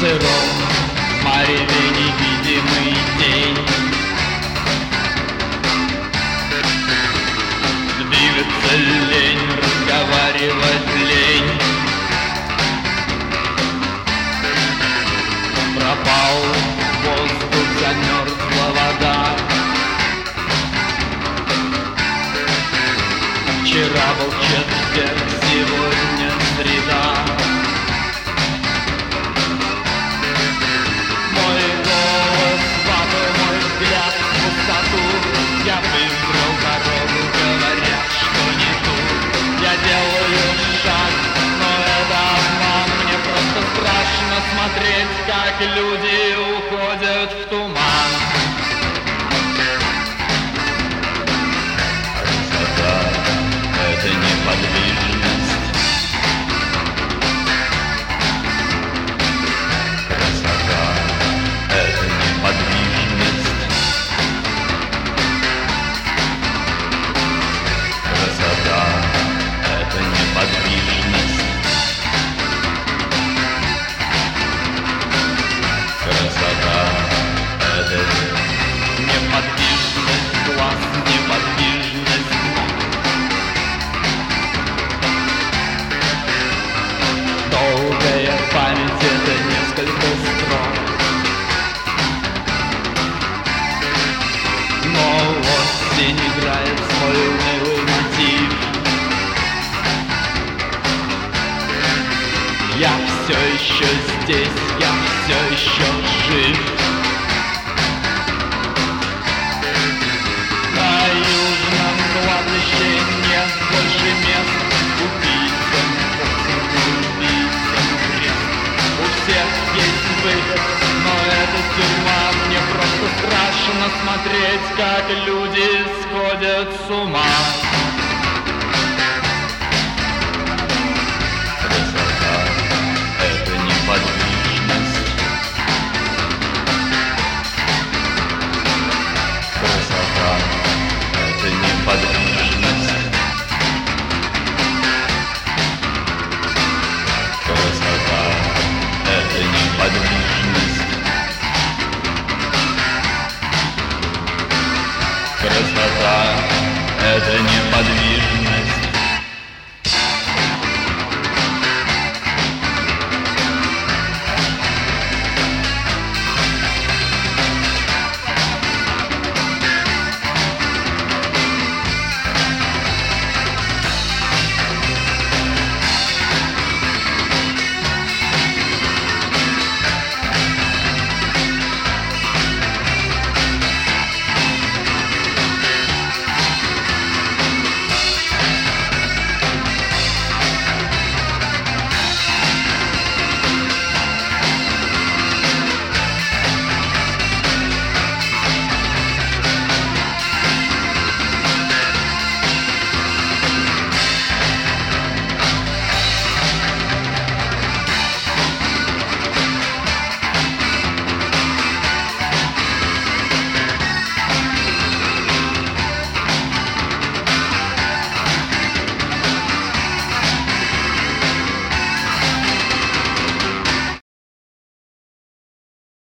сыром мареве невидимый день. Двигаться лень, разговаривать лень. Пропал воздух, замерзла вода. Вчера был четверг, сегодня среда. Мой голос в аду, мой взгляд в пустоту. Я выбрал дорогу, говоря, что не тут. Я делаю шаг, но это обман. Мне просто страшно смотреть, как люди уходят в туман. Это неподвижность. Красота — это неподвижность. Красота — это неподвижность. Красота — это неподвижность глаз, неподвижность ног. Долгая память — это несколько строк. Но осень играет свой унылый мотив. Я все еще здесь, я все еще жив. На южном кладбище нет больше мест убийцам, убийцам крест. У всех есть выход, но это тюрьма. Мне просто страшно смотреть, как люди сходят с ума.